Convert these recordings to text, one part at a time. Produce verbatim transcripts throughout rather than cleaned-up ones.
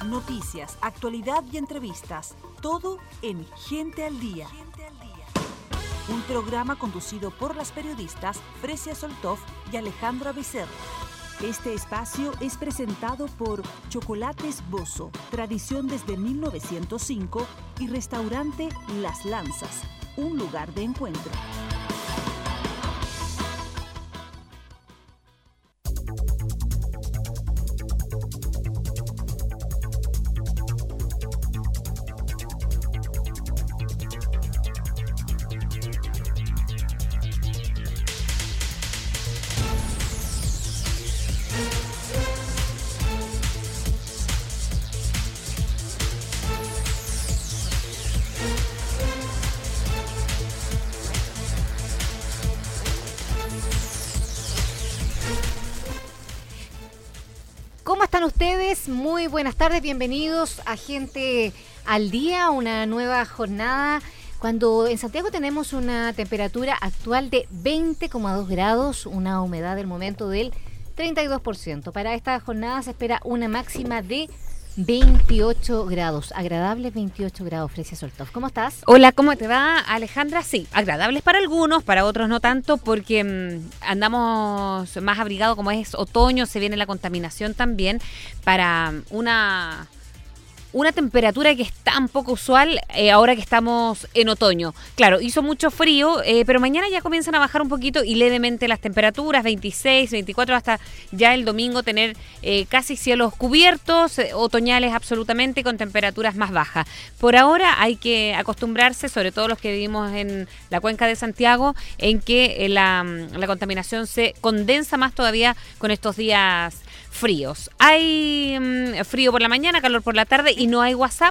noticias, actualidad y entrevistas. Todo en Gente al Día. Un programa conducido por las periodistas Fresia Soltov y Alejandra Becerra. Este espacio es presentado por Chocolates Bozo, tradición desde mil novecientos cinco, y Restaurante Las Lanzas, un lugar de encuentro. ¿Cómo están ustedes? Muy buenas tardes, bienvenidos a Gente al Día, una nueva jornada, cuando en Santiago tenemos una temperatura actual de veinte coma dos grados, una humedad del momento del treinta y dos por ciento. Para esta jornada se espera una máxima de veintiocho grados, agradables veintiocho grados. Fresia Soltov, ¿cómo estás? Hola, ¿cómo te va, Alejandra? Sí, agradables para algunos, para otros no tanto, porque mmm, andamos más abrigados, como es otoño, se viene la contaminación también, para una... Una temperatura que es tan poco usual eh, ahora que estamos en otoño. Claro, hizo mucho frío, eh, pero mañana ya comienzan a bajar un poquito y levemente las temperaturas, veintiséis, veinticuatro, hasta ya el domingo tener eh, casi cielos cubiertos, eh, otoñales absolutamente, con temperaturas más bajas. Por ahora hay que acostumbrarse, sobre todo los que vivimos en la cuenca de Santiago, en que eh, la, la contaminación se condensa más todavía con estos días fríos. Hay mmm, frío por la mañana, calor por la tarde y no hay WhatsApp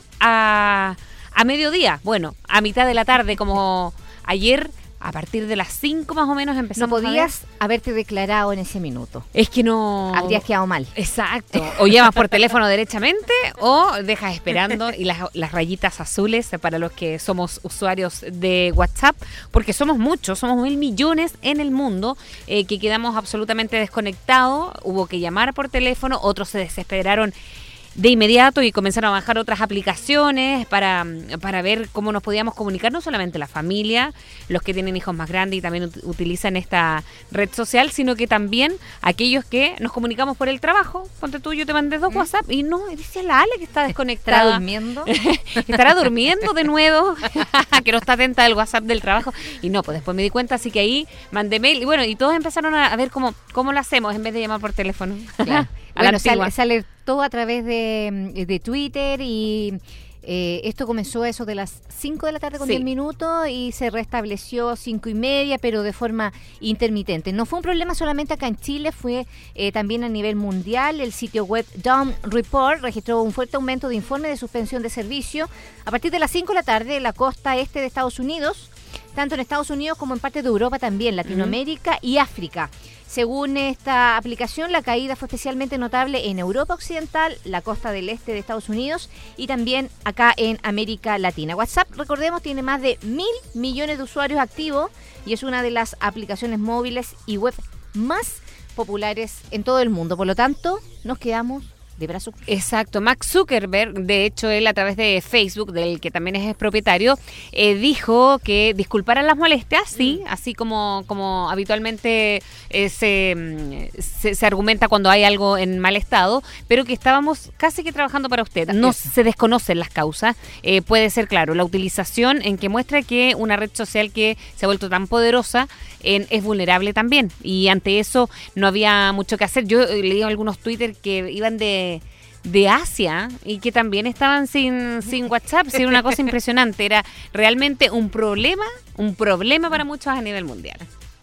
a, a mediodía. Bueno, a mitad de la tarde, como ayer, a partir de las cinco más o menos empezamos. No podías a haberte declarado en ese minuto. Es que no... Habrías quedado mal. Exacto. O llamas por teléfono derechamente o dejas esperando y las, las rayitas azules para los que somos usuarios de WhatsApp, porque somos muchos, somos mil millones en el mundo eh, que quedamos absolutamente desconectados. Hubo que llamar por teléfono, otros se desesperaron de inmediato y comenzaron a bajar otras aplicaciones para, para ver cómo nos podíamos comunicar, no solamente la familia, los que tienen hijos más grandes y también ut- utilizan esta red social, sino que también aquellos que nos comunicamos por el trabajo. Ponte tú, yo te mandé dos ¿Mm? WhatsApp y no, dice la Ale que está desconectada. ¿Estará durmiendo? ¿Estará durmiendo de nuevo? Que no está atenta al WhatsApp del trabajo. Y no, pues después me di cuenta, así que ahí mandé mail y bueno, y todos empezaron a, a ver cómo, cómo lo hacemos en vez de llamar por teléfono. Claro. Bueno, sale, sale todo a través de, de Twitter y eh, esto comenzó a eso de las cinco de la tarde con sí. diez minutos y se restableció cinco y media, pero de forma intermitente. No fue un problema solamente acá en Chile, fue eh, también a nivel mundial. El sitio web Dawn Report registró un fuerte aumento de informes de suspensión de servicio a partir de las cinco de la tarde en la costa este de Estados Unidos, tanto en Estados Unidos como en parte de Europa también, Latinoamérica uh-huh. y África. Según esta aplicación, la caída fue especialmente notable en Europa Occidental, la costa del este de Estados Unidos y también acá en América Latina. WhatsApp, recordemos, tiene más de mil millones de usuarios activos y es una de las aplicaciones móviles y web más populares en todo el mundo. Por lo tanto, nos quedamos de brazo. Exacto. Mark Zuckerberg, de hecho, él a través de Facebook, del que también es propietario, eh, dijo que disculparan las molestias, sí, mm. así como, como habitualmente eh, se, se, se argumenta cuando hay algo en mal estado, pero que estábamos casi que trabajando para usted. No se desconocen las causas. Eh, puede ser, claro, la utilización en que muestra que una red social que se ha vuelto tan poderosa en, es vulnerable también. Y ante eso no había mucho que hacer. Yo eh, leí algunos Twitter que iban de de Asia y que también estaban sin, sin WhatsApp. Sí, era una cosa impresionante. Era realmente un problema, un problema para muchos a nivel mundial.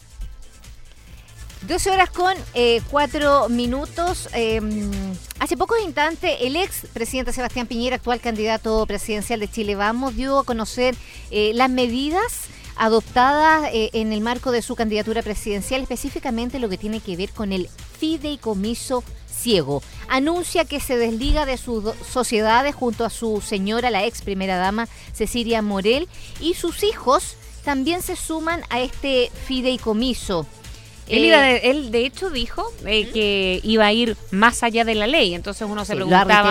doce horas con eh, cuatro minutos. Eh, hace pocos instantes, el ex presidente Sebastián Piñera, actual candidato presidencial de Chile Vamos, dio a conocer eh, las medidas adoptadas eh, en el marco de su candidatura presidencial, específicamente lo que tiene que ver con el fideicomiso ciego. Anuncia que se desliga de sus do- sociedades junto a su señora, la ex primera dama Cecilia Morel, y sus hijos también se suman a este fideicomiso. Él, iba de, él de hecho dijo eh, que iba a ir más allá de la ley, entonces uno se sí, preguntaba,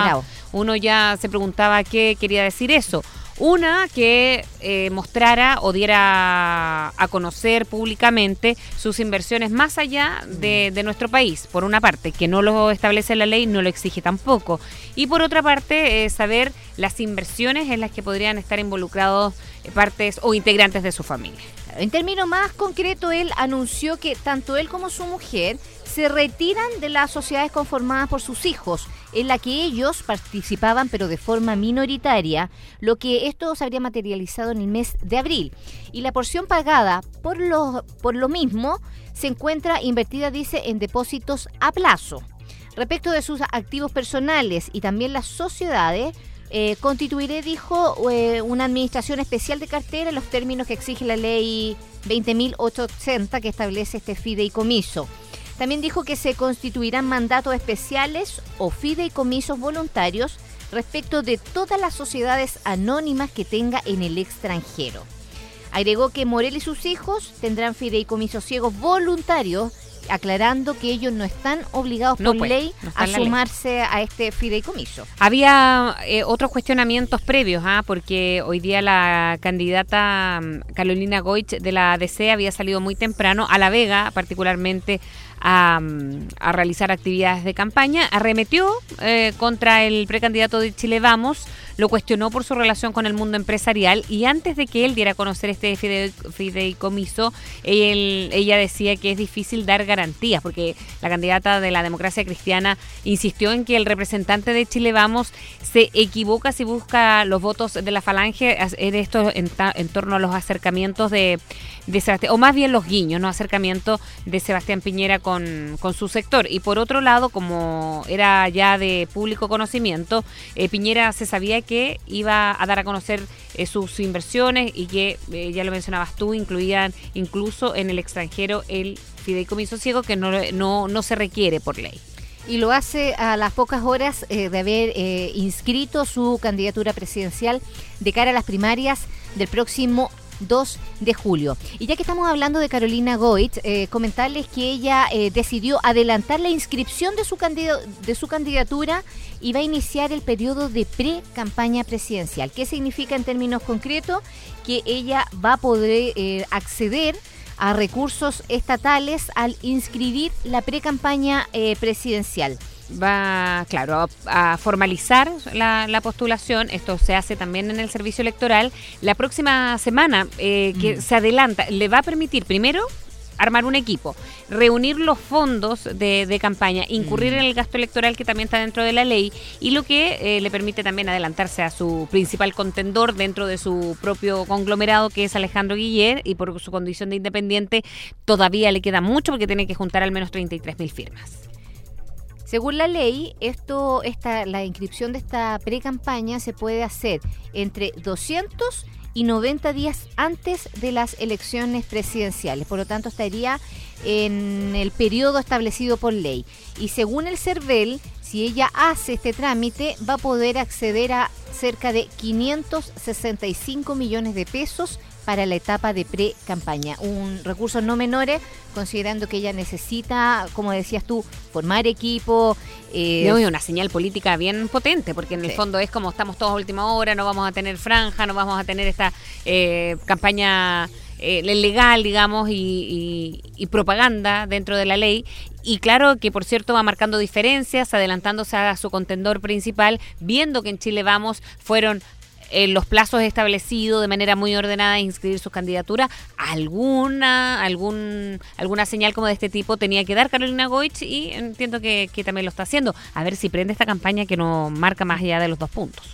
uno ya se preguntaba qué quería decir eso. Una, que eh, mostrara o diera a conocer públicamente sus inversiones más allá de, de nuestro país, por una parte, que no lo establece la ley, no lo exige tampoco. Y por otra parte, eh, saber las inversiones en las que podrían estar involucrados eh, partes o integrantes de su familia. En términos más concretos, él anunció que tanto él como su mujer se retiran de las sociedades conformadas por sus hijos, en la que ellos participaban pero de forma minoritaria, lo que esto se habría materializado en el mes de abril. Y la porción pagada por lo, por lo mismo se encuentra invertida, dice, en depósitos a plazo. Respecto de sus activos personales y también las sociedades, Eh, constituiré, dijo, eh, una administración especial de cartera en los términos que exige la ley veinte mil ochocientos ochenta que establece este fideicomiso. También dijo que se constituirán mandatos especiales o fideicomisos voluntarios respecto de todas las sociedades anónimas que tenga en el extranjero. Agregó que Morel y sus hijos tendrán fideicomisos ciegos voluntarios, aclarando que ellos no están obligados no por puede, ley no a sumarse a este fideicomiso. Había eh, otros cuestionamientos previos, ¿ah? Porque hoy día la candidata Carolina Goich de la A D C había salido muy temprano a La Vega, particularmente a, a realizar actividades de campaña, arremetió eh, contra el precandidato de Chile Vamos, lo cuestionó por su relación con el mundo empresarial y antes de que él diera a conocer este fide- fideicomiso, él, ella decía que es difícil dar garantías porque la candidata de la Democracia Cristiana insistió en que el representante de Chile Vamos se equivoca si busca los votos de la Falange en esto en, ta- en torno a los acercamientos de, de Sebastián, o más bien los guiños, no acercamientos de Sebastián Piñera con, con su sector. Y por otro lado, como era ya de público conocimiento, eh, Piñera se sabía que iba a dar a conocer eh, sus inversiones y que, eh, ya lo mencionabas tú, incluían incluso en el extranjero el fideicomiso ciego que no, no, no se requiere por ley. Y lo hace a las pocas horas eh, de haber eh, inscrito su candidatura presidencial de cara a las primarias del próximo dos de julio. Y ya que estamos hablando de Carolina Goich, eh, comentarles que ella eh, decidió adelantar la inscripción de su, candido, de su candidatura y va a iniciar el periodo de pre-campaña presidencial. ¿Qué significa en términos concretos? Que ella va a poder eh, acceder a recursos estatales al inscribir la pre-campaña eh, presidencial. Va, claro, a, a formalizar la, la postulación. Esto se hace también en el servicio electoral. La próxima semana, eh, que mm. se adelanta, le va a permitir primero armar un equipo, reunir los fondos de, de campaña, incurrir mm. en el gasto electoral que también está dentro de la ley y lo que eh, le permite también adelantarse a su principal contendor dentro de su propio conglomerado, que es Alejandro Guillier, y por su condición de independiente todavía le queda mucho porque tiene que juntar al menos treinta y tres mil firmas. Según la ley, esto, esta, la inscripción de esta pre-campaña se puede hacer entre doscientos y noventa días antes de las elecciones presidenciales. Por lo tanto, estaría en el periodo establecido por ley. Y según el CERVEL, si ella hace este trámite, va a poder acceder a cerca de quinientos sesenta y cinco millones de pesos para la etapa de pre-campaña. Un recurso no menor, considerando que ella necesita, como decías tú, formar equipo. Eh, no, y una señal política bien potente, porque en sí. el fondo es como estamos todos a última hora, no vamos a tener franja, no vamos a tener esta eh, campaña eh, legal, digamos, y, y, y propaganda dentro de la ley. Y claro que, por cierto, va marcando diferencias, adelantándose a su contendor principal, viendo que en Chile Vamos fueron en los plazos establecidos de manera muy ordenada de inscribir sus candidaturas. Alguna algún alguna señal como de este tipo tenía que dar Carolina Goich y entiendo que, que también lo está haciendo. A ver si prende esta campaña que no marca más allá de los dos puntos.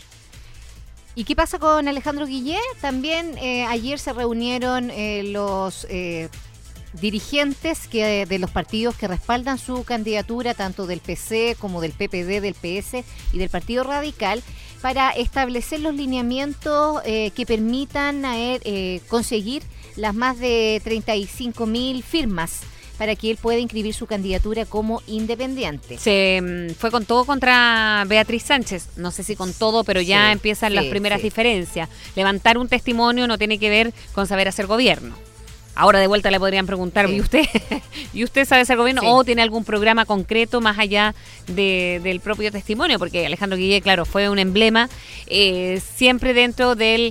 ¿Y qué pasa con Alejandro Guillier? También eh, ayer se reunieron eh, los eh, dirigentes que de los partidos que respaldan su candidatura, tanto del P C como del P P D, del P S y del Partido Radical, para establecer los lineamientos eh, que permitan a él eh, conseguir las más de treinta y cinco mil firmas para que él pueda inscribir su candidatura como independiente. Se um, fue con todo contra Beatriz Sánchez, no sé si con todo, pero ya sí, empiezan sí, las primeras sí. diferencias. Levantar un testimonio no tiene que ver con saber hacer gobierno. ahora de vuelta le podrían preguntar, sí. ¿y usted y usted sabe ser gobierno? Sí. ¿O tiene algún programa concreto más allá de, del propio testimonio? Porque Alejandro Guille, claro, fue un emblema eh, siempre dentro del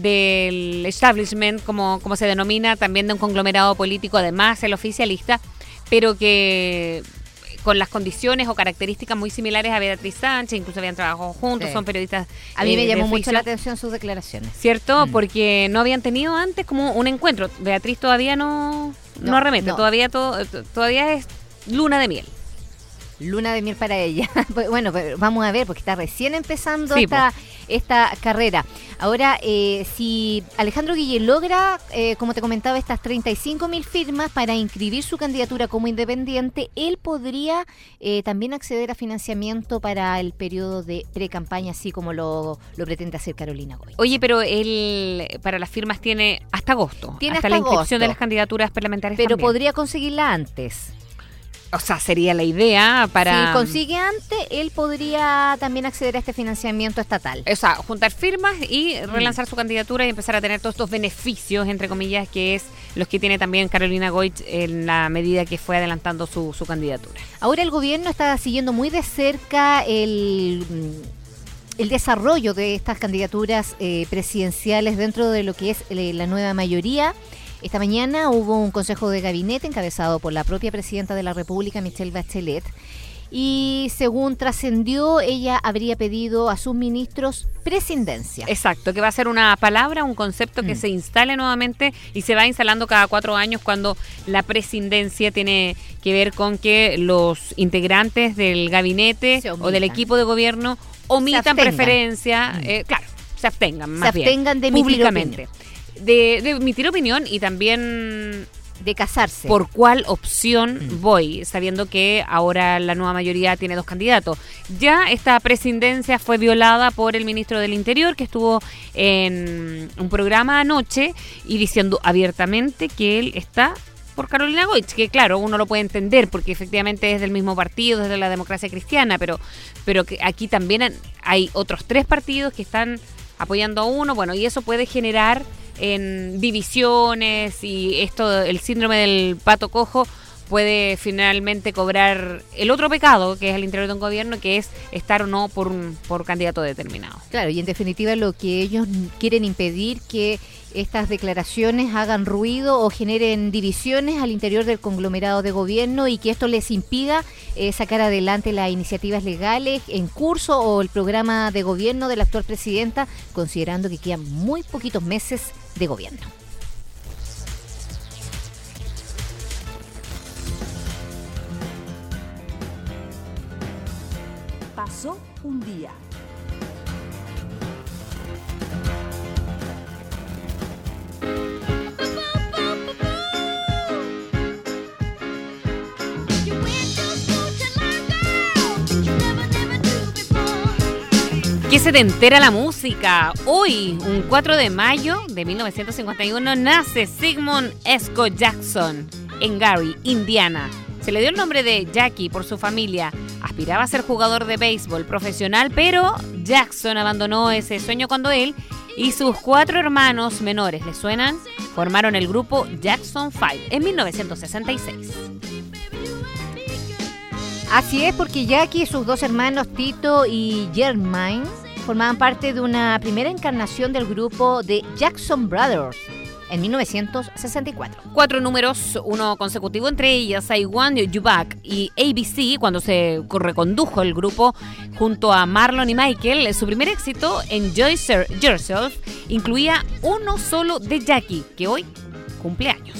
del establishment, como, como se denomina, también de un conglomerado político, además el oficialista, pero que con las condiciones o características muy similares a Beatriz Sánchez, incluso habían trabajado juntos, sí. son periodistas. A mí eh, me llamó mucho la atención sus declaraciones. ¿Cierto? Mm. Porque no habían tenido antes como un encuentro. Beatriz todavía no, no, no arremete, no. Todavía, to, todavía es luna de miel. Luna de miel para ella. Bueno, vamos a ver, porque está recién empezando sí, esta, pues. esta carrera. Ahora, eh, si Alejandro Guille logra, eh, como te comentaba, estas treinta y cinco mil firmas para inscribir su candidatura como independiente, él podría eh, también acceder a financiamiento para el periodo de pre-campaña, así como lo, lo pretende hacer Carolina Goich. Oye, pero él para las firmas tiene hasta agosto. Tiene hasta, hasta la inscripción agosto, de las candidaturas parlamentarias pero también. Podría conseguirla antes. O sea, sería la idea para... Si consigue antes, él podría también acceder a este financiamiento estatal. O sea, juntar firmas y relanzar mm. su candidatura y empezar a tener todos estos beneficios, entre comillas, que es los que tiene también Carolina Goich en la medida que fue adelantando su, su candidatura. Ahora el gobierno está siguiendo muy de cerca el... el desarrollo de estas candidaturas eh, presidenciales dentro de lo que es eh, la nueva mayoría. Esta mañana hubo un consejo de gabinete encabezado por la propia presidenta de la República, Michelle Bachelet, y según trascendió, ella habría pedido a sus ministros presidencia. Exacto, que va a ser una palabra, un concepto que mm. se instale nuevamente y se va instalando cada cuatro años cuando la presidencia tiene que ver con que los integrantes del gabinete o del equipo de gobierno omitan preferencia, mm. eh, claro, se abstengan más se abstengan bien, de públicamente. De, de emitir opinión y también de casarse. ¿Por cuál opción mm. voy? Sabiendo que ahora la nueva mayoría tiene dos candidatos. Ya esta presidencia fue violada por el ministro del Interior, que estuvo en un programa anoche y diciendo abiertamente que él está por Carolina Goich, que claro, uno lo puede entender porque efectivamente es del mismo partido, desde la Democracia Cristiana, pero, pero que aquí también hay otros tres partidos que están apoyando a uno, bueno, y eso puede generar en divisiones y esto, el síndrome del pato cojo puede finalmente cobrar el otro pecado que es el interior de un gobierno, que es estar o no por un por candidato determinado. Claro, y en definitiva lo que ellos quieren impedir que estas declaraciones hagan ruido o generen divisiones al interior del conglomerado de gobierno y que esto les impida eh, sacar adelante las iniciativas legales en curso o el programa de gobierno de la actual presidenta, considerando que quedan muy poquitos meses de gobierno. Pasó un día. ¡Qué setentera la música! Hoy, un cuatro de mayo de mil novecientos cincuenta y uno, nace Sigmund Esco Jackson en Gary, Indiana. Se le dio el nombre de Jackie por su familia. Aspiraba a ser jugador de béisbol profesional, pero Jackson abandonó ese sueño cuando él y sus cuatro hermanos menores, ¿le suenan?, formaron el grupo Jackson Five en mil novecientos sesenta y seis. Así es, porque Jackie y sus dos hermanos, Tito y Jermaine, formaban parte de una primera encarnación del grupo de Jackson Brothers en mil novecientos sesenta y cuatro. Cuatro números, uno consecutivo entre ellas, I Want You Back y A B C, cuando se recondujo el grupo junto a Marlon y Michael. Su primer éxito, Enjoy Yourself, incluía uno solo de Jackie, que hoy cumple años.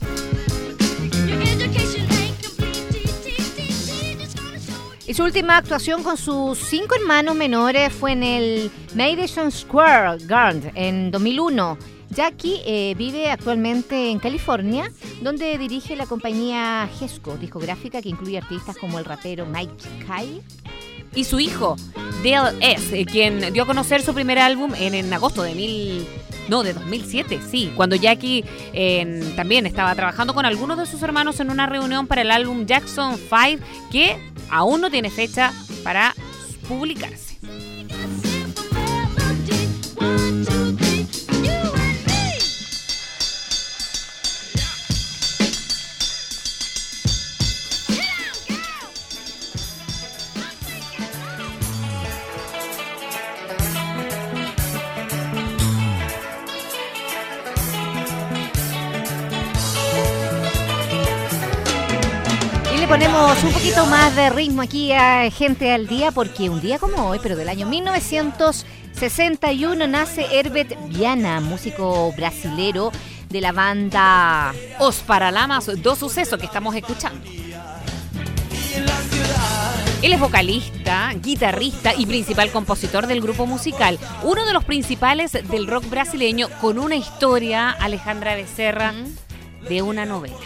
Y su última actuación con sus cinco hermanos menores fue en el Madison Square Garden en dos mil uno. Jackie eh, vive actualmente en California, donde dirige la compañía Gesco, discográfica que incluye artistas como el rapero Mike Kay. Y su hijo, Dale S., quien dio a conocer su primer álbum en, en agosto de mil... No, de dos mil siete, sí, cuando Jackie eh, también estaba trabajando con algunos de sus hermanos en una reunión para el álbum Jackson Five, que aún no tiene fecha para publicarse. le ponemos un poquito más de ritmo aquí a Gente al Día, porque un día como hoy, pero del año mil novecientos sesenta y uno, nace Herbert Viana, músico brasilero de la banda Os Paralamas do Sucesso, que estamos escuchando. Él es vocalista, guitarrista y principal compositor del grupo musical, uno de los principales del rock brasileño, con una historia, Alejandra Becerra, ¿Mm? de una novela.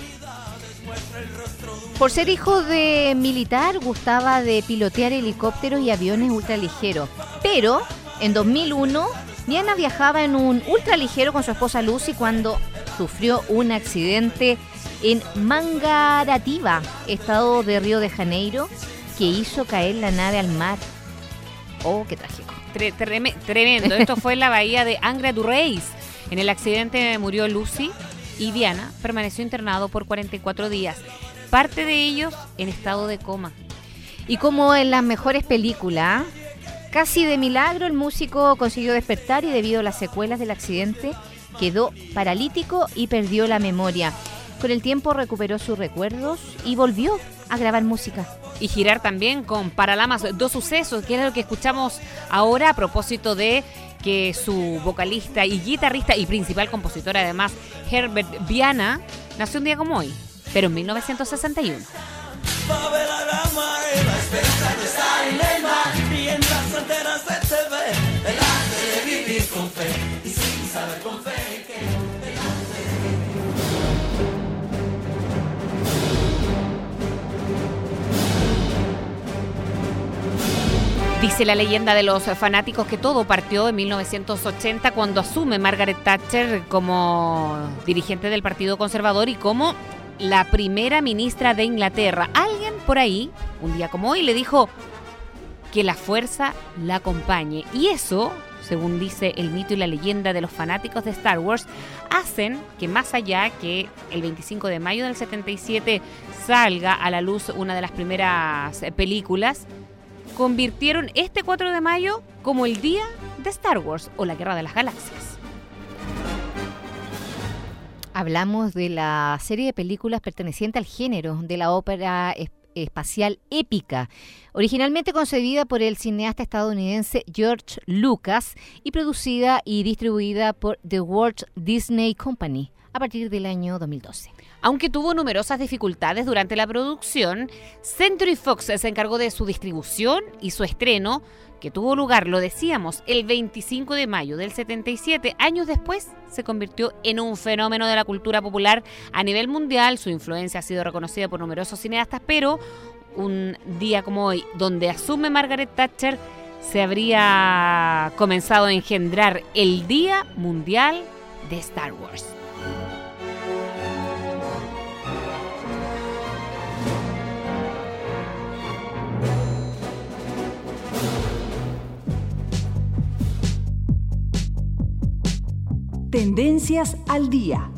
Por ser hijo de militar, gustaba de pilotear helicópteros y aviones ultraligeros. Pero en dos mil uno, Viana viajaba en un ultraligero con su esposa Lucy cuando sufrió un accidente en Mangaratiba, estado de Río de Janeiro, que hizo caer la nave al mar. Oh, qué trágico. Tre- treme- tremendo. Esto fue en la bahía de Angra dos Reis. En el accidente murió Lucy y Viana permaneció internado por cuarenta y cuatro días. Parte de ellos en estado de coma. Y como en las mejores películas, casi de milagro el músico consiguió despertar y debido a las secuelas del accidente quedó paralítico y perdió la memoria. Con el tiempo recuperó sus recuerdos y volvió a grabar música. Y girar también con Paralamas do Sucesso, que es lo que escuchamos ahora a propósito de que su vocalista y guitarrista y principal compositor, además, Herbert Viana, nació un día como hoy, pero en mil novecientos sesenta y uno. Dice la leyenda de los fanáticos que todo partió en mil novecientos ochenta cuando asume Margaret Thatcher como dirigente del Partido Conservador y como la primera ministra de Inglaterra. Alguien por ahí, un día como hoy, le dijo que la fuerza la acompañe. Y eso, según dice el mito y la leyenda de los fanáticos de Star Wars, hacen que más allá que el veinticinco de mayo del setenta y siete salga a la luz una de las primeras películas, convirtieron este cuatro de mayo como el día de Star Wars o la Guerra de las Galaxias. Hablamos de la serie de películas perteneciente al género de la ópera es- espacial épica, originalmente concebida por el cineasta estadounidense George Lucas y producida y distribuida por The Walt Disney Company a partir del año dos mil doce. Aunque tuvo numerosas dificultades durante la producción, Century Fox se encargó de su distribución y su estreno, que tuvo lugar, lo decíamos, el veinticinco de mayo del setenta y siete. Años después se convirtió en un fenómeno de la cultura popular a nivel mundial. Su influencia ha sido reconocida por numerosos cineastas, pero un día como hoy, donde asume Margaret Thatcher, se habría comenzado a engendrar el Día Mundial de Star Wars. Tendencias al día.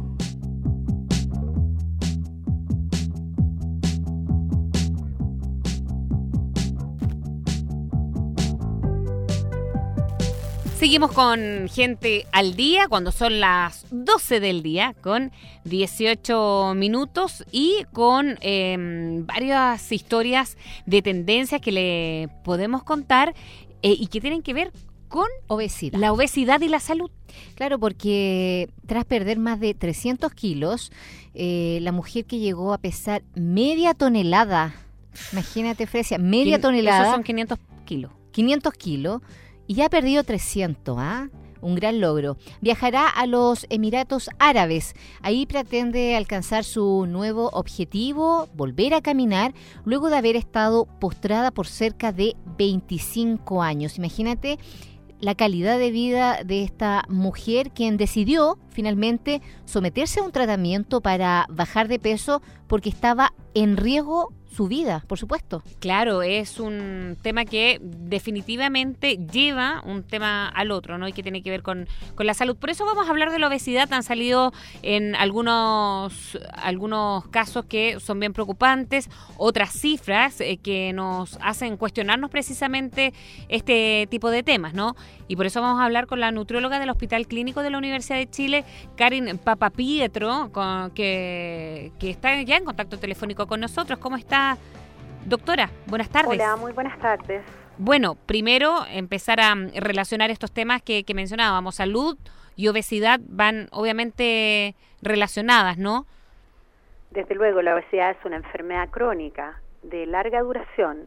Seguimos con Gente al Día cuando son las doce del día con dieciocho minutos y con eh, varias historias de tendencias que le podemos contar eh, y que tienen que ver con obesidad. La obesidad y la salud. Claro, porque tras perder más de trescientos kilos, eh, la mujer que llegó a pesar media tonelada, imagínate, Fresia, media Quin- tonelada. Esos son quinientos kilos. quinientos kilos, y ya ha perdido trescientos, ¿ah? Un gran logro. Viajará a los Emiratos Árabes. Ahí pretende alcanzar su nuevo objetivo, volver a caminar, luego de haber estado postrada por cerca de veinticinco años. Imagínate la calidad de vida de esta mujer, quien decidió finalmente someterse a un tratamiento para bajar de peso porque estaba en riesgo su vida, por supuesto. Claro, es un tema que definitivamente lleva un tema al otro, ¿no? Y que tiene que ver con, con la salud. Por eso vamos a hablar de la obesidad. Han salido en algunos, algunos casos que son bien preocupantes, otras cifras eh, que nos hacen cuestionarnos precisamente este tipo de temas, ¿no? Y por eso vamos a hablar con la nutrióloga del Hospital Clínico de la Universidad de Chile, Karin Papapietro, con, que, que está ya en contacto telefónico con nosotros. ¿Cómo está, doctora? Buenas tardes. Hola, muy buenas tardes. Bueno, primero empezar a relacionar estos temas que, que mencionábamos. Salud y obesidad van obviamente relacionadas, ¿no? Desde luego, la obesidad es una enfermedad crónica de larga duración.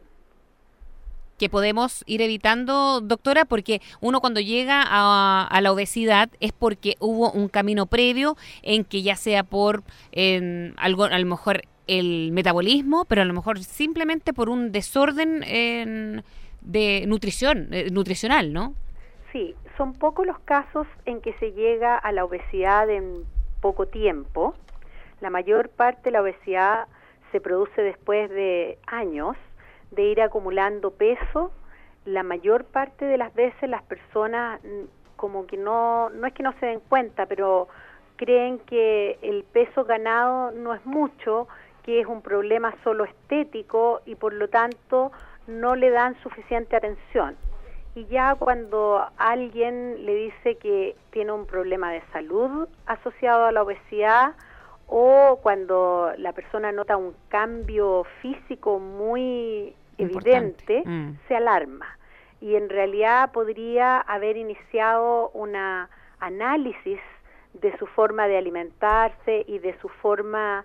Que podemos ir evitando, doctora, porque uno cuando llega a, a la obesidad es porque hubo un camino previo en que ya sea por eh, algo, a lo mejor el metabolismo, pero a lo mejor simplemente por un desorden en, de nutrición, eh, nutricional, ¿no? Sí, son pocos los casos en que se llega a la obesidad en poco tiempo. La mayor parte de la obesidad se produce después de años de ir acumulando peso. La mayor parte de las veces las personas como que no, no es que no se den cuenta, pero creen que el peso ganado no es mucho, que es un problema solo estético y por lo tanto no le dan suficiente atención. Y ya cuando alguien le dice que tiene un problema de salud asociado a la obesidad, o cuando la persona nota un cambio físico muy evidente, mm. se alarma. Y en realidad podría haber iniciado un análisis de su forma de alimentarse y de su forma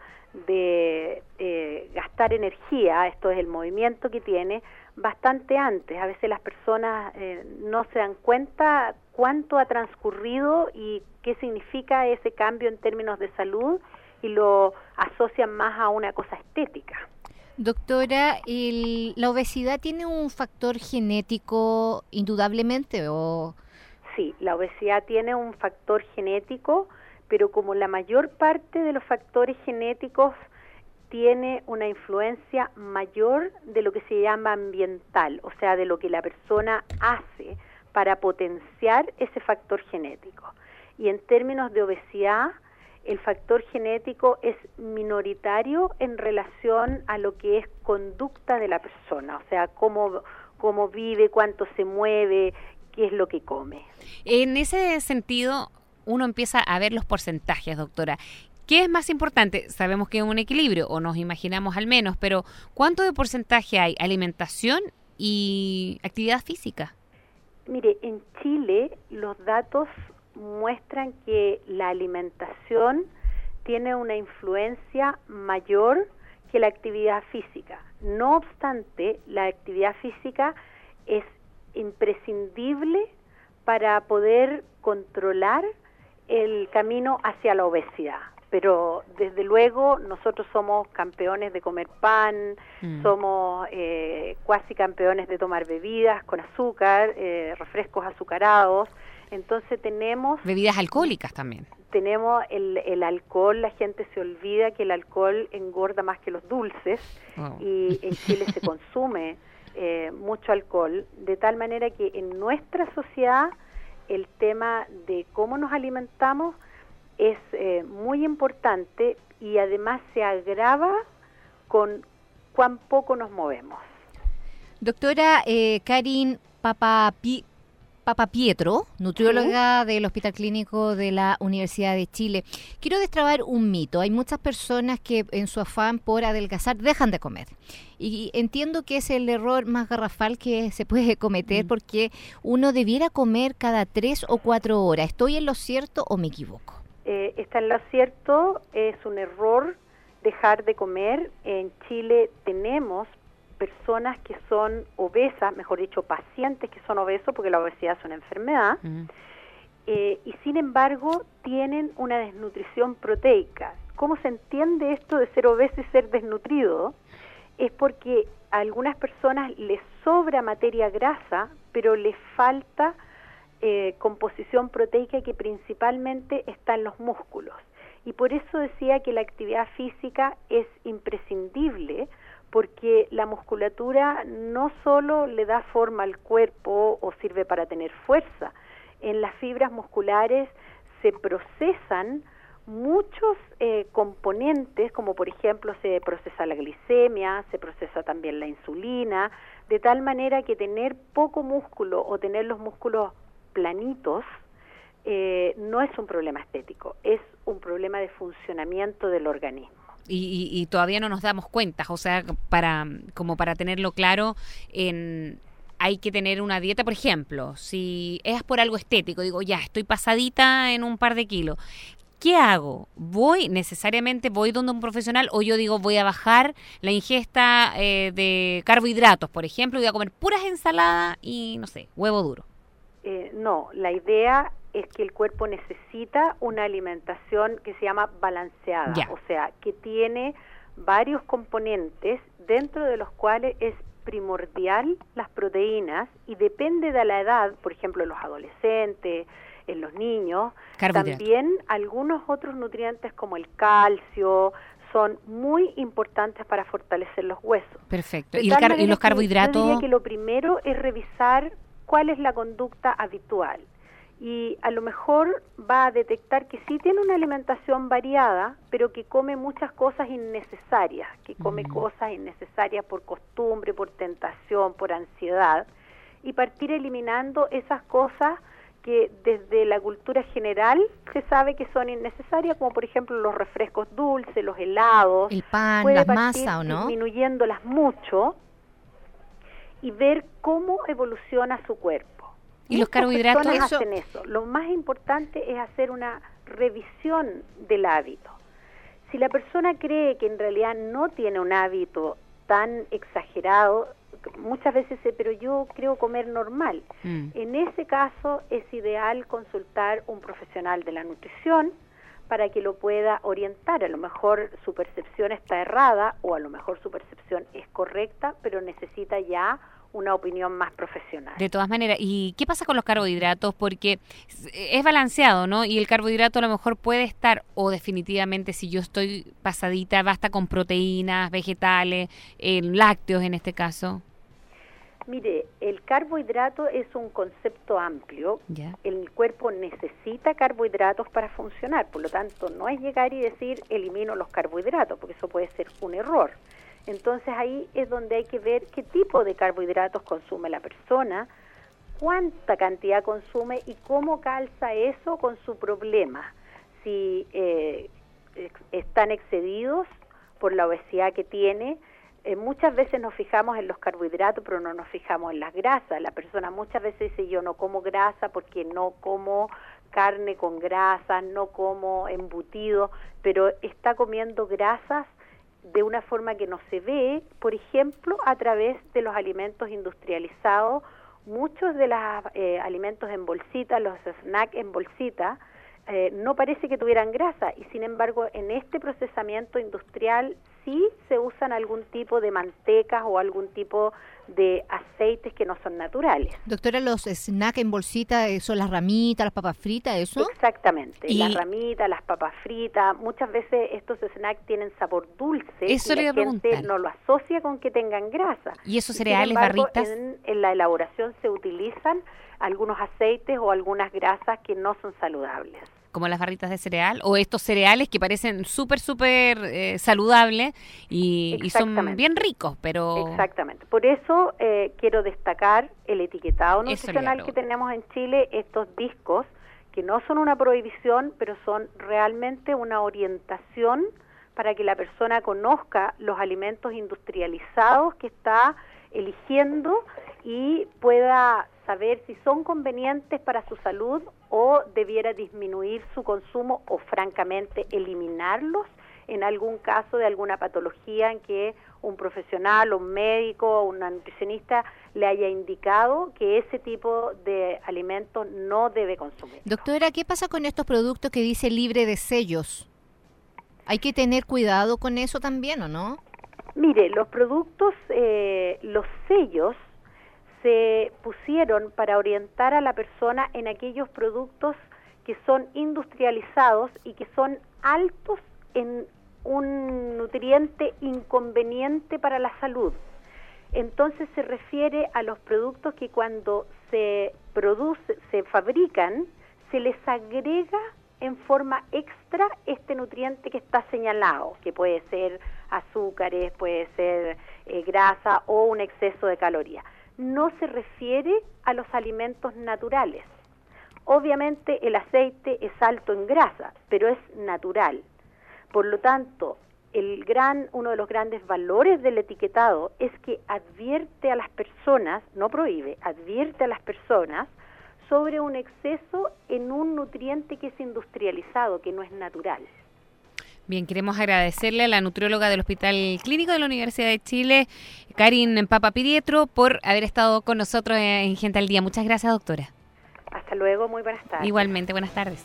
de eh, gastar energía, esto es el movimiento que tiene, bastante antes. A veces las personas eh, no se dan cuenta cuánto ha transcurrido y qué significa ese cambio en términos de salud y lo asocian más a una cosa estética. Doctora, el, ¿la obesidad tiene un factor genético indudablemente o...? Sí, la obesidad tiene un factor genético, pero como la mayor parte de los factores genéticos tiene una influencia mayor de lo que se llama ambiental, o sea, de lo que la persona hace para potenciar ese factor genético. Y en términos de obesidad, el factor genético es minoritario en relación a lo que es conducta de la persona, o sea, cómo, cómo vive, cuánto se mueve, qué es lo que come. En ese sentido, uno empieza a ver los porcentajes, doctora. ¿Qué es más importante? Sabemos que es un equilibrio, o nos imaginamos al menos, pero ¿cuánto de porcentaje hay? ¿Alimentación y actividad física? Mire, en Chile los datos muestran que la alimentación tiene una influencia mayor que la actividad física. No obstante, la actividad física es imprescindible para poder controlar el camino hacia la obesidad. Pero desde luego nosotros somos campeones de comer pan, mm. somos eh, cuasi campeones de tomar bebidas con azúcar, eh, refrescos azucarados. Entonces tenemos... Bebidas alcohólicas también. Tenemos el, el alcohol, la gente se olvida que el alcohol engorda más que los dulces, oh. y en Chile se consume eh, mucho alcohol, de tal manera que en nuestra sociedad el tema de cómo nos alimentamos es eh, muy importante y además se agrava con cuán poco nos movemos. Doctora eh, Karin Papapi Papapietro, nutrióloga ¿Sí? del Hospital Clínico de la Universidad de Chile. Quiero destrabar un mito. Hay muchas personas que en su afán por adelgazar dejan de comer. Y entiendo que es el error más garrafal que se puede cometer mm. porque uno debiera comer cada tres o cuatro horas. ¿Estoy en lo cierto o me equivoco? Eh, está en lo cierto, es un error dejar de comer. En Chile tenemos personas que son obesas, mejor dicho, pacientes que son obesos, porque la obesidad es una enfermedad, uh-huh. eh, y sin embargo tienen una desnutrición proteica. ¿Cómo se entiende esto de ser obeso y ser desnutrido? Es porque a algunas personas les sobra materia grasa, pero les falta eh, composición proteica que principalmente está en los músculos. Y por eso decía que la actividad física es imprescindible, porque la musculatura no solo le da forma al cuerpo o sirve para tener fuerza. En las fibras musculares se procesan muchos eh, componentes, como por ejemplo se procesa la glicemia, se procesa también la insulina, de tal manera que tener poco músculo o tener los músculos planitos eh, no es un problema estético, es un problema de funcionamiento del organismo. y, y, y todavía no nos damos cuenta, o sea, para como para tenerlo claro, en hay que tener una dieta, por ejemplo, si es por algo estético, digo, ya, estoy pasadita en un par de kilos, ¿qué hago? ¿Voy necesariamente, voy donde un profesional o yo digo, voy a bajar la ingesta eh, de carbohidratos, por ejemplo, y voy a comer puras ensaladas y, no sé, huevo duro? Eh, no, la idea es que el cuerpo necesita una alimentación que se llama balanceada, ya. O sea, que tiene varios componentes dentro de los cuales es primordial las proteínas y depende de la edad, por ejemplo, en los adolescentes, en los niños, también algunos otros nutrientes como el calcio son muy importantes para fortalecer los huesos. Perfecto. ¿Y, el car y los carbohidratos? Yo diría que lo primero es revisar cuál es la conducta habitual y a lo mejor va a detectar que sí tiene una alimentación variada, pero que come muchas cosas innecesarias, que come mm. cosas innecesarias por costumbre, por tentación, por ansiedad, y partir eliminando esas cosas que desde la cultura general se sabe que son innecesarias, como por ejemplo los refrescos dulces, los helados, el pan, puede las partir masas, ¿o no? disminuyéndolas mucho y ver cómo evoluciona su cuerpo. ¿Y los carbohidratos? Eso... hacen eso. Lo más importante es hacer una revisión del hábito. Si la persona cree que en realidad no tiene un hábito tan exagerado, muchas veces dice, pero yo creo comer normal. Mm. En ese caso es ideal consultar un profesional de la nutrición para que lo pueda orientar. A lo mejor su percepción está errada o a lo mejor su percepción es correcta, pero necesita ya una opinión más profesional. De todas maneras, ¿y qué pasa con los carbohidratos? Porque es balanceado, ¿no? Y el carbohidrato a lo mejor puede estar, o definitivamente si yo estoy pasadita, basta con proteínas, vegetales, eh, lácteos en este caso. Mire, el carbohidrato es un concepto amplio. Yeah. El cuerpo necesita carbohidratos para funcionar, por lo tanto, no es llegar y decir elimino los carbohidratos, porque eso puede ser un error. Entonces ahí es donde hay que ver qué tipo de carbohidratos consume la persona, cuánta cantidad consume y cómo calza eso con su problema. Si eh, están excedidos por la obesidad que tiene, eh, muchas veces nos fijamos en los carbohidratos, pero no nos fijamos en las grasas. La persona muchas veces dice, yo no como grasa porque no como carne con grasas, no como embutido, pero está comiendo grasas de una forma que no se ve, por ejemplo, a través de los alimentos industrializados. Muchos de los eh, alimentos en bolsita, los snacks en bolsita, eh, no parece que tuvieran grasa y sin embargo en este procesamiento industrial sí se usan algún tipo de mantecas o algún tipo de aceites que no son naturales. Doctora, los snacks en bolsita son las ramitas, las papas fritas, ¿eso? Exactamente, y... las ramitas, las papas fritas, muchas veces estos snacks tienen sabor dulce. Eso y le la gente preguntar. no lo asocia con que tengan grasa. ¿Y esos y cereales, sin embargo, barritas? En, en la elaboración se utilizan algunos aceites o algunas grasas que no son saludables. Como las barritas de cereal o estos cereales que parecen súper, súper eh, saludables y, y son bien ricos, pero... Exactamente. Por eso eh, quiero destacar el etiquetado nutricional que tenemos en Chile, estos discos, que no son una prohibición, pero son realmente una orientación para que la persona conozca los alimentos industrializados que está eligiendo y pueda saber si son convenientes para su salud o debiera disminuir su consumo o francamente eliminarlos en algún caso de alguna patología en que un profesional, un médico o una nutricionista le haya indicado que ese tipo de alimentos no debe consumir. Doctora, ¿qué pasa con estos productos que dice libre de sellos? ¿Hay que tener cuidado con eso también o no? Mire, los productos, eh, los sellos se pusieron para orientar a la persona en aquellos productos que son industrializados y que son altos en un nutriente inconveniente para la salud. Entonces se refiere a los productos que cuando se produce, se fabrican, se les agrega en forma extra este nutriente que está señalado, que puede ser azúcares, puede ser eh, grasa o un exceso de calorías. No se refiere a los alimentos naturales. Obviamente el aceite es alto en grasa, pero es natural. Por lo tanto, el gran, uno de los grandes valores del etiquetado es que advierte a las personas, no prohíbe, advierte a las personas sobre un exceso en un nutriente que es industrializado, que no es natural. Bien, queremos agradecerle a la nutrióloga del Hospital Clínico de la Universidad de Chile, Karin Papapidietro, por haber estado con nosotros en Gente al Día. Muchas gracias, doctora. Hasta luego, muy buenas tardes. Igualmente, buenas tardes.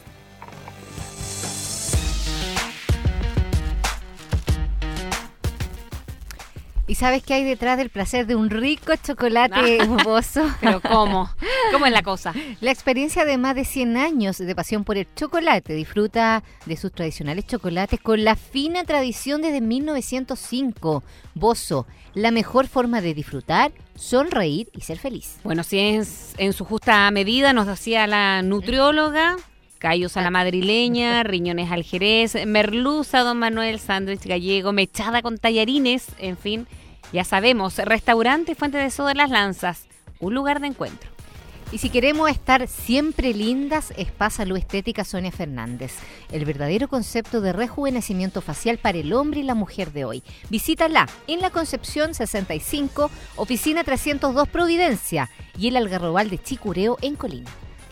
¿Y sabes qué hay detrás del placer de un rico chocolate bozo? ¿Pero cómo? ¿Cómo es la cosa? La experiencia de más de cien años de pasión por el chocolate. Disfruta de sus tradicionales chocolates con la fina tradición desde mil novecientos cinco. Bozo, la mejor forma de disfrutar, sonreír y ser feliz. Bueno, si es en su justa medida, nos decía la nutrióloga. Callos a la madrileña, riñones al jerez, merluza don Manuel, sándwich gallego, mechada con tallarines, en fin, ya sabemos, restaurante Fuente de Soda Las Lanzas, un lugar de encuentro. Y si queremos estar siempre lindas, Spa Salud Estética Sonia Fernández, el verdadero concepto de rejuvenecimiento facial para el hombre y la mujer de hoy. Visítala en la Concepción sesenta y cinco, oficina trescientos dos Providencia y el Algarrobal de Chicureo en Colina.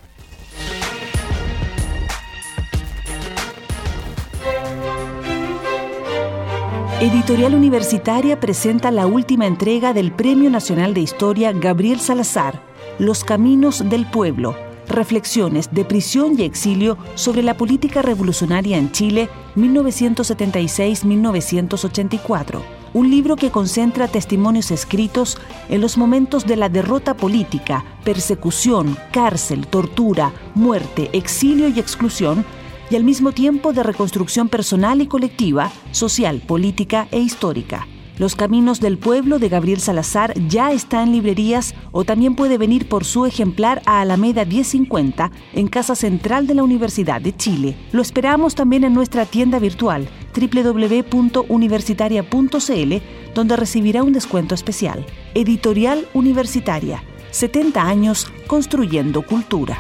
Editorial Universitaria presenta la última entrega del Premio Nacional de Historia Gabriel Salazar, Los Caminos del Pueblo, reflexiones de prisión y exilio sobre la política revolucionaria en Chile mil novecientos setenta y seis a mil novecientos ochenta y cuatro. Un libro que concentra testimonios escritos en los momentos de la derrota política, persecución, cárcel, tortura, muerte, exilio y exclusión, y al mismo tiempo de reconstrucción personal y colectiva, social, política e histórica. Los Caminos del Pueblo de Gabriel Salazar ya está en librerías o también puede venir por su ejemplar a Alameda diez cincuenta en Casa Central de la Universidad de Chile. Lo esperamos también en nuestra tienda virtual doble u doble u doble u punto universitaria punto c l, donde recibirá un descuento especial. Editorial Universitaria, setenta años construyendo cultura.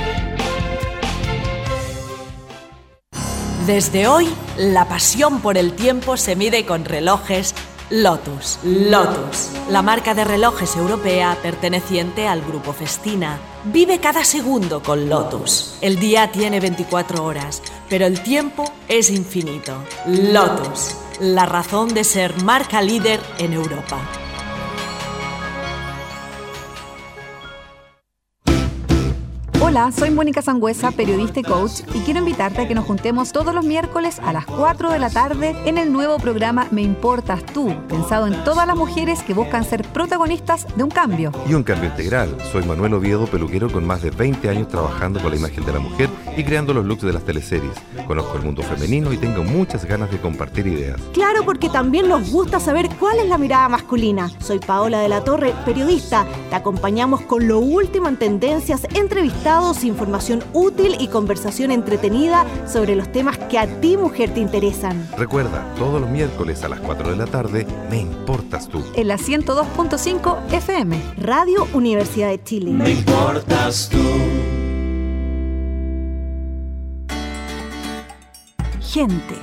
Desde hoy, la pasión por el tiempo se mide con relojes Lotus. Lotus, la marca de relojes europea perteneciente al grupo Festina. Vive cada segundo con Lotus. El día tiene veinticuatro horas, pero el tiempo es infinito. Lotus, la razón de ser marca líder en Europa. Hola, soy Mónica Sangüesa, periodista y coach, y quiero invitarte a que nos juntemos todos los miércoles a las cuatro de la tarde en el nuevo programa Me Importas Tú, pensado en todas las mujeres que buscan ser protagonistas de un cambio. Y un cambio integral. Soy Manuel Oviedo, peluquero con más de veinte años trabajando con la imagen de la mujer y creando los looks de las teleseries. Conozco el mundo femenino y tengo muchas ganas de compartir ideas. Claro, porque también nos gusta saber cuál es la mirada masculina. Soy Paola de la Torre, periodista. Te acompañamos con lo último en tendencias, entrevistados, información útil y conversación entretenida sobre los temas que a ti, mujer, te interesan. Recuerda, todos los miércoles a las cuatro de la tarde, Me Importas Tú. En la ciento dos punto cinco F M. Radio Universidad de Chile. Me importas tú. Gente.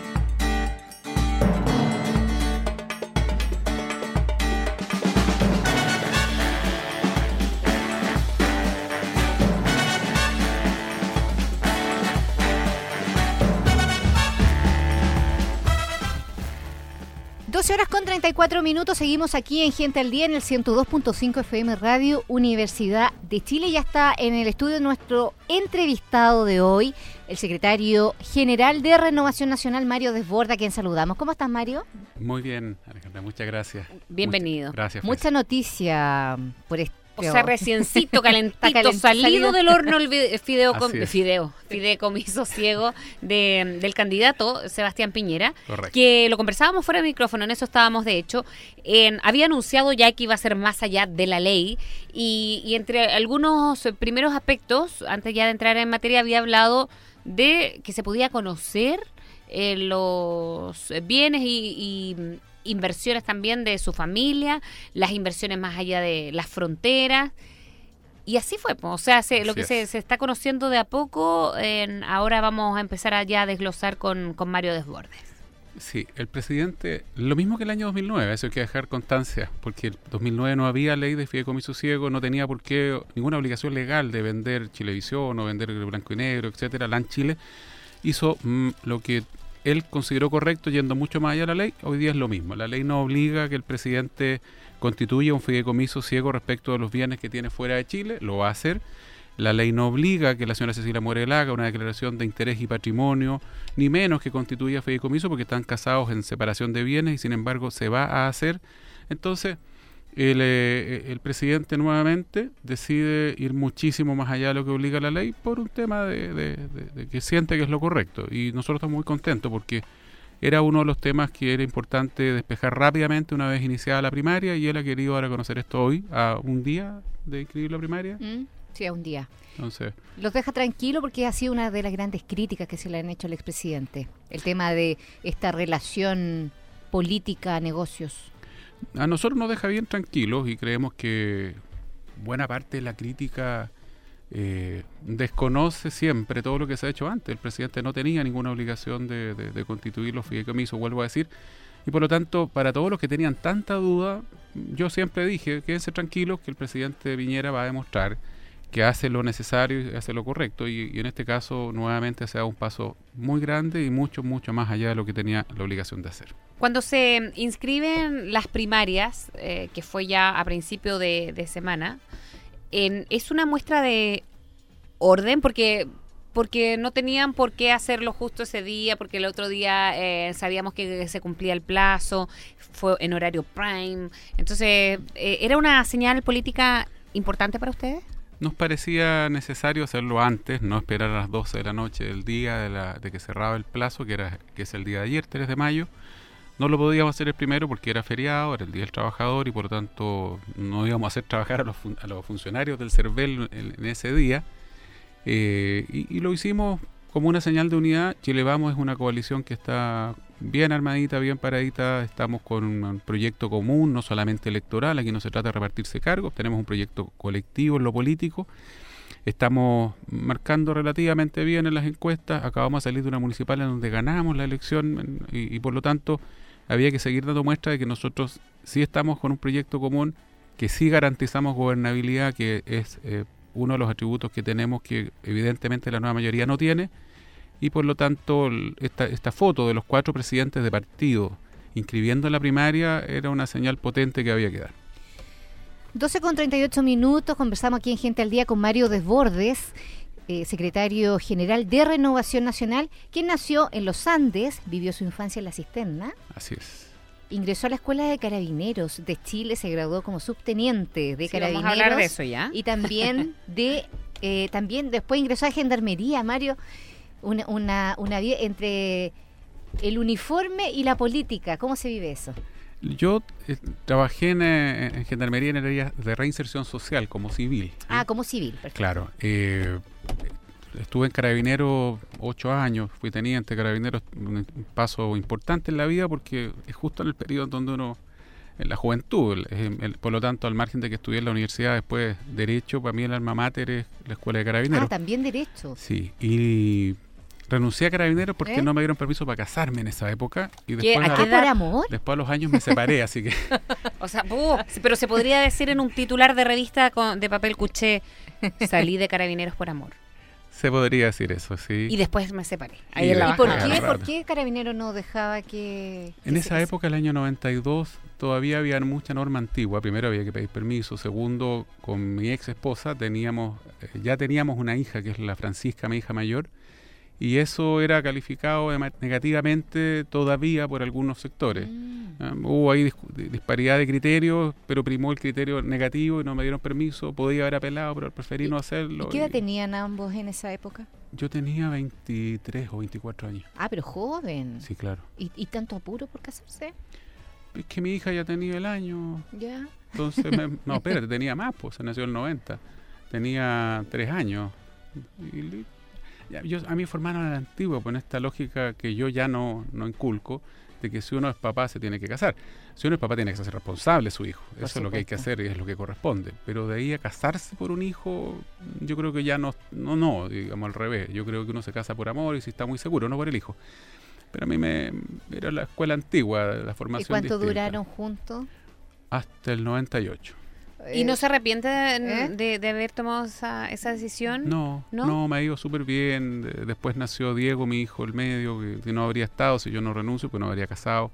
doce horas con treinta y cuatro minutos, seguimos aquí en Gente al Día en el ciento dos punto cinco F M Radio Universidad de Chile. Ya está en el estudio nuestro entrevistado de hoy, el secretario general de Renovación Nacional, Mario Desborda, a quien saludamos. ¿Cómo estás, Mario? Muy bien, Alejandra, muchas gracias. Bienvenido. Muchas gracias. Mucha noticia por este. O sea, reciencito, calentito, calent, salido, salido del horno el fideo, com, fideo, fideicomiso ciego de, del candidato Sebastián Piñera. Correcto. Que lo conversábamos fuera de micrófono, en eso estábamos de hecho. En, había anunciado ya que iba a ser más allá de la ley y, y entre algunos primeros aspectos, antes ya de entrar en materia, había hablado de que se podía conocer eh, los bienes y... y inversiones también de su familia, las inversiones más allá de las fronteras, y así fue, o sea, se, lo que se, se está conociendo de a poco, en, ahora vamos a empezar a ya a desglosar con, con Mario Desbordes. Sí, el presidente, lo mismo que el año dos mil nueve, eso hay que dejar constancia, porque en dos mil nueve no había ley de fideicomiso ciego, no tenía por qué ninguna obligación legal de vender Chilevisión o vender Blanco y Negro, etcétera. LAN Chile hizo mm, lo que él consideró correcto, yendo mucho más allá de la ley. Hoy día es lo mismo. La ley no obliga a que el presidente constituya un fideicomiso ciego respecto de los bienes que tiene fuera de Chile, lo va a hacer. La ley no obliga a que la señora Cecilia Morel haga una declaración de interés y patrimonio, ni menos que constituya fideicomiso, porque están casados en separación de bienes y sin embargo se va a hacer. Entonces, el, eh, el presidente nuevamente decide ir muchísimo más allá de lo que obliga la ley por un tema de, de, de, de que siente que es lo correcto. Y nosotros estamos muy contentos porque era uno de los temas que era importante despejar rápidamente una vez iniciada la primaria, y él ha querido dar a conocer esto hoy, a un día de inscribir la primaria. Mm. Sí, a un día. Entonces, los deja tranquilo porque ha sido una de las grandes críticas que se le han hecho al expresidente. El tema de esta relación política-negocios. A nosotros nos deja bien tranquilos y creemos que buena parte de la crítica eh, desconoce siempre todo lo que se ha hecho antes. El presidente no tenía ninguna obligación de, de, de constituir los fideicomisos, vuelvo a decir. Y por lo tanto, para todos los que tenían tanta duda, yo siempre dije, quédense tranquilos que el presidente Piñera va a demostrar que hace lo necesario y hace lo correcto, y, y en este caso nuevamente se da un paso muy grande y mucho, mucho más allá de lo que tenía la obligación de hacer. Cuando se inscriben las primarias, eh, que fue ya a principio de, de semana, en, ¿es una muestra de orden? Porque porque no tenían por qué hacerlo justo ese día, porque el otro día eh, sabíamos que se cumplía el plazo, fue en horario prime. Entonces, eh, ¿era una señal política importante para ustedes? Nos parecía necesario hacerlo antes, no esperar a las doce de la noche del día de, la, de que cerraba el plazo, que era que es el día de ayer, tres de mayo. No lo podíamos hacer el primero porque era feriado, era el Día del Trabajador, y por lo tanto no íbamos a hacer trabajar a los, fun- a los funcionarios del CERVEL en, en ese día. Eh, y, y lo hicimos como una señal de unidad. Chile Vamos es una coalición que está bien armadita, bien paradita. Estamos con un proyecto común, no solamente electoral. Aquí no se trata de repartirse cargos, tenemos un proyecto colectivo en lo político. Estamos marcando relativamente bien en las encuestas. Acabamos de salir de una municipal en donde ganamos la elección, y, y por lo tanto había que seguir dando muestra de que nosotros sí estamos con un proyecto común, que sí garantizamos gobernabilidad, que es eh, uno de los atributos que tenemos que evidentemente la nueva mayoría no tiene. Y por lo tanto esta, esta foto de los cuatro presidentes de partido inscribiendo en la primaria era una señal potente que había que dar. doce con treinta y ocho minutos, conversamos aquí en Gente al Día con Mario Desbordes, eh, secretario general de Renovación Nacional, quien nació en los Andes, vivió su infancia en La Cisterna. Así es. Ingresó a la Escuela de Carabineros de Chile, se graduó como subteniente de sí, Carabineros. Vamos a hablar de eso ya. Y también de eh, también después ingresó a Gendarmería, Mario, una, una, una vía entre el uniforme y la política. ¿Cómo se vive eso? Yo eh, trabajé en, eh, en Gendarmería en el área de reinserción social como civil. ¿eh? Ah, como civil, perfecto. Claro. Eh, estuve en Carabineros ocho años, fui teniente de Carabineros, un paso importante en la vida porque es justo en el periodo donde uno, en la juventud, el, el, el, por lo tanto, al margen de que estudié en la universidad, después Derecho, para mí el alma mater es la Escuela de Carabineros. Ah, también Derecho. Sí, y renuncié a Carabineros porque ¿Eh? no me dieron permiso para casarme en esa época. Y después, ¿A qué por amor? Después a los años me separé, así que... O sea, uh, pero se podría decir en un titular de revista con, de papel cuché, salí de Carabineros por amor. Se podría decir eso, sí. Y después me separé. Ahí ¿Y, ¿Y por, qué, por qué Carabinero no dejaba que...? En que esa época, el año noventa y dos, todavía había mucha norma antigua. Primero había que pedir permiso. Segundo, con mi ex esposa teníamos, eh, ya teníamos una hija, que es la Francisca, mi hija mayor, y eso era calificado negativamente todavía por algunos sectores. Mm. Um, hubo ahí dis- disparidad de criterios, pero primó el criterio negativo y no me dieron permiso. Podía haber apelado, pero preferí no hacerlo. ¿Y qué edad tenían ambos en esa época? Yo tenía veintitrés o veinticuatro años. Ah, pero joven. Sí, claro. ¿Y, y tanto apuro por casarse? Es que mi hija ya tenía el año. Ya. Entonces, me, no, espérate, tenía más, pues se nació en el noventa. Tenía tres años. Y, ya, yo, a mí me formaron a la antigua, con esta lógica que yo ya no, no inculco, de que si uno es papá se tiene que casar. Si uno es papá tiene que ser responsable de su hijo. Por Eso supuesto. Es lo que hay que hacer y es lo que corresponde. Pero de ahí a casarse por un hijo, yo creo que ya no, no, no, digamos al revés. Yo creo que uno se casa por amor y si está muy seguro, no por el hijo. pero a mí me era la escuela antigua, la formación. ¿Y cuánto distinta. duraron juntos? Hasta el noventa y ocho. ¿Y no se arrepiente de, ¿Eh? de, de haber tomado esa, esa decisión? No, no, no, me ha ido súper bien. Después nació Diego, mi hijo, el medio, que, que no habría estado si yo no renuncio, pues no habría casado.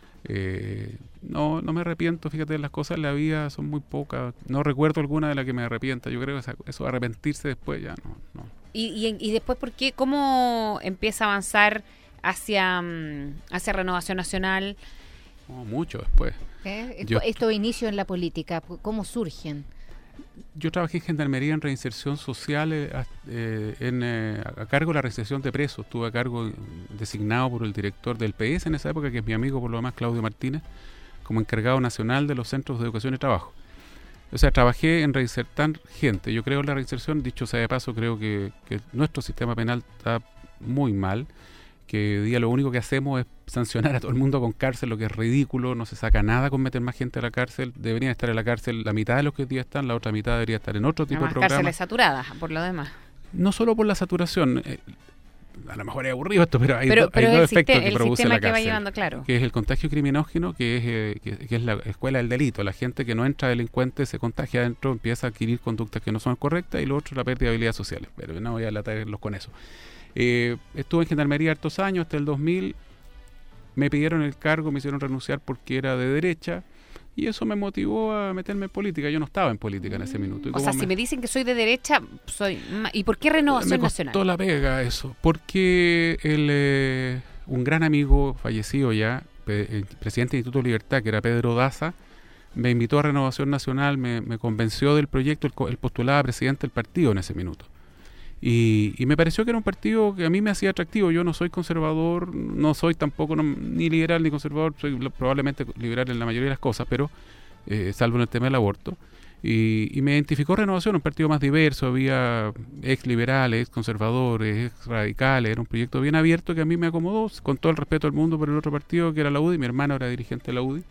Eh, no, no me arrepiento, fíjate, las cosas en la vida son muy pocas. No recuerdo alguna de las que me arrepienta. Yo creo que esa, eso de arrepentirse después ya no. no. ¿Y, y, y después por qué? ¿Cómo empieza a avanzar hacia, hacia Renovación Nacional? Oh, mucho después. ¿Eh? Yo, Estos inicios en la política, ¿cómo surgen? Yo trabajé en Gendarmería en reinserción social eh, eh, en, eh, a cargo de la reinserción de presos. Estuve a cargo, designado por el director del P S en esa época, que es mi amigo por lo demás, Claudio Martínez, como encargado nacional de los centros de educación y trabajo. O sea, trabajé en reinsertar gente. Yo creo en la reinserción, dicho sea de paso, creo que, que nuestro sistema penal está muy mal, que hoy día lo único que hacemos es sancionar a todo el mundo con cárcel, lo que es ridículo, no se saca nada con meter más gente a la cárcel. Deberían estar en la cárcel la mitad de los que hoy día están, la otra mitad debería estar en otro tipo Además, de programa. cárceles saturadas, por lo demás. No solo por la saturación, eh, a lo mejor es aburrido esto, pero hay, pero, do, pero hay dos siste- efectos que produce la que cárcel, va llevando, claro. que es el contagio criminógeno, que es, eh, que, que es la escuela del delito. La gente que no entra delincuente se contagia adentro, empieza a adquirir conductas que no son correctas, y lo otro, la pérdida de habilidades sociales. Pero no voy a latarlos con eso. Eh, estuve en Gendarmería hartos años, hasta el dos mil. Me pidieron el cargo, me hicieron renunciar porque era de derecha, y eso me motivó a meterme en política. Yo no estaba en política en ese minuto. Y O sea, como si me dicen que soy de derecha, soy ma- ¿y por qué Renovación me costó Nacional? la pega eso, porque el, eh, un gran amigo fallecido ya, pe- el presidente del Instituto Libertad, que era Pedro Daza, me invitó a Renovación Nacional, me, me convenció del proyecto, él, co- él postulaba a presidente del partido en ese minuto. Y, y me pareció que era un partido que a mí me hacía atractivo. Yo no soy conservador, no soy tampoco no, ni liberal ni conservador, soy lo- probablemente liberal en la mayoría de las cosas, pero eh, salvo en el tema del aborto. Y, y me identificó Renovación, un partido más diverso, había ex liberales, ex conservadores, ex radicales, era un proyecto bien abierto que a mí me acomodó, con todo el respeto del mundo por el otro partido que era la U D I. Mi hermano era dirigente de la U D I.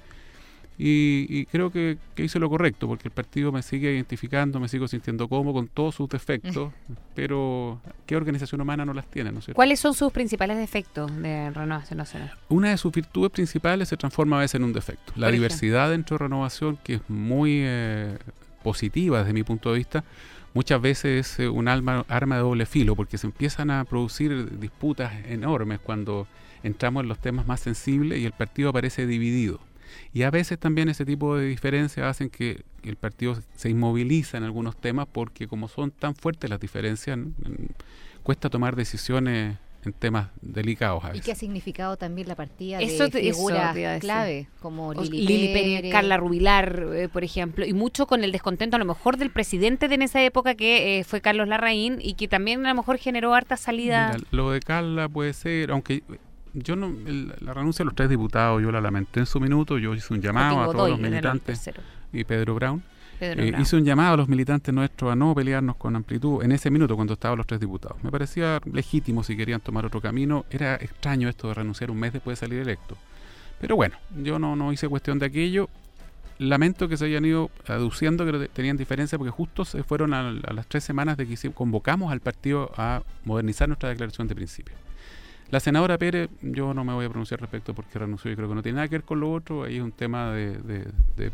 Y, y creo que, que hice lo correcto, porque el partido me sigue identificando, me sigo sintiendo cómodo con todos sus defectos, pero ¿qué organización humana no las tiene, no es cierto? ¿Cuáles son sus principales defectos de Renovación Nacional? Una de sus virtudes principales se transforma a veces en un defecto. La Por diversidad dentro de Renovación, que es muy eh, positiva desde mi punto de vista, muchas veces es eh, un alma, arma de doble filo, porque se empiezan a producir disputas enormes cuando entramos en los temas más sensibles y el partido aparece dividido. Y a veces también ese tipo de diferencias hacen que el partido se inmoviliza en algunos temas, porque como son tan fuertes las diferencias, n- n- cuesta tomar decisiones en temas delicados a ¿Y veces. qué ha significado también la partida Eso de te- eso figuras te iba a decir. clave, como O- Lili, Lili Pérez, Pérez, Carla Rubilar, eh, por ejemplo, y mucho con el descontento a lo mejor del presidente de en esa época, que eh, fue Carlos Larraín, y que también a lo mejor generó harta salida. Mira, lo de Carla puede ser, aunque yo no, el- la renuncia de los tres diputados yo la lamenté en su minuto. Yo hice un llamado a Joaquín todos los Godoy, era el militantes tercero. y Pedro Brown. Pedro Eh, Brown. hice un llamado a los militantes nuestros a no pelearnos con amplitud en ese minuto cuando estaban los tres diputados. Me parecía legítimo si querían tomar otro camino. Era extraño esto de renunciar un mes después de salir electo. Pero bueno, yo no, no hice cuestión de aquello. Lamento que se hayan ido aduciendo que tenían diferencia, porque justo se fueron a, a las tres semanas de que hicimos- convocamos al partido a modernizar nuestra declaración de principio. La senadora Pérez, yo no me voy a pronunciar respecto porque renunció, yo creo que no tiene nada que ver con lo otro. Ahí es un tema de, de, de, de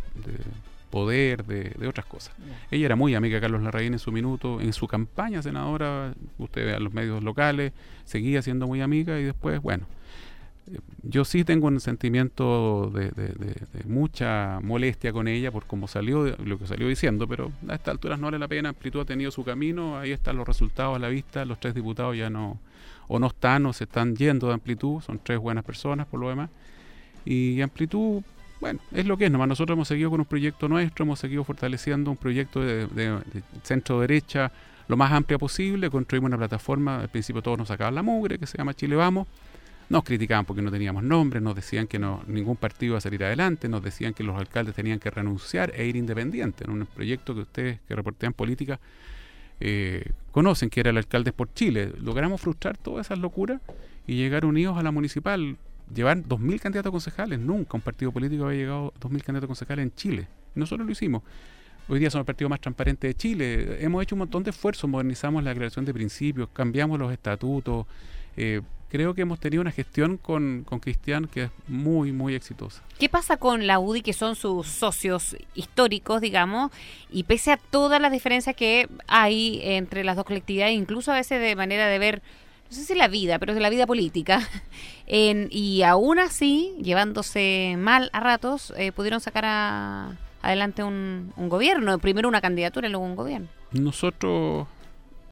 poder, de, de otras cosas. Ella era muy amiga de Carlos Larraín en su minuto, en su campaña senadora, usted ve a los medios locales, seguía siendo muy amiga, y después, bueno, eh, yo sí tengo un sentimiento de, de, de, de mucha molestia con ella por cómo salió, de- lo que salió diciendo, pero a estas alturas no vale la pena. Amplitud ha tenido su camino, ahí están los resultados a la vista. Los tres diputados ya no, o no están, o se están yendo de Amplitud, son tres buenas personas por lo demás, y Amplitud, bueno, es lo que es nomás. Nosotros hemos seguido con un proyecto nuestro, hemos seguido fortaleciendo un proyecto de, de, de centro derecha lo más amplia posible. Construimos una plataforma, al principio todos nos sacaban la mugre, que se llama Chile Vamos. Nos criticaban porque no teníamos nombre, nos decían que no, ningún partido iba a salir adelante, nos decían que los alcaldes tenían que renunciar e ir independientes. En un proyecto que ustedes que reportean política eh, conocen, que era el Alcaldes por Chile. Logramos frustrar todas esas locuras y llegar unidos a la municipal. Llevar dos mil candidatos a concejales. Nunca un partido político había llegado a dos mil candidatos a concejales en Chile. Nosotros lo hicimos. Hoy día somos el partido más transparente de Chile. Hemos hecho un montón de esfuerzos, modernizamos la declaración de principios, cambiamos los estatutos, eh, creo que hemos tenido una gestión con, con Cristian que es muy, muy exitosa. ¿Qué pasa con la U D I, que son sus socios históricos, digamos, y pese a todas las diferencias que hay entre las dos colectividades, incluso a veces de manera de ver, no sé si la vida, pero de la vida política, en, y aún así, llevándose mal a ratos, eh, pudieron sacar a, adelante un, un gobierno, primero una candidatura y luego un gobierno? Nosotros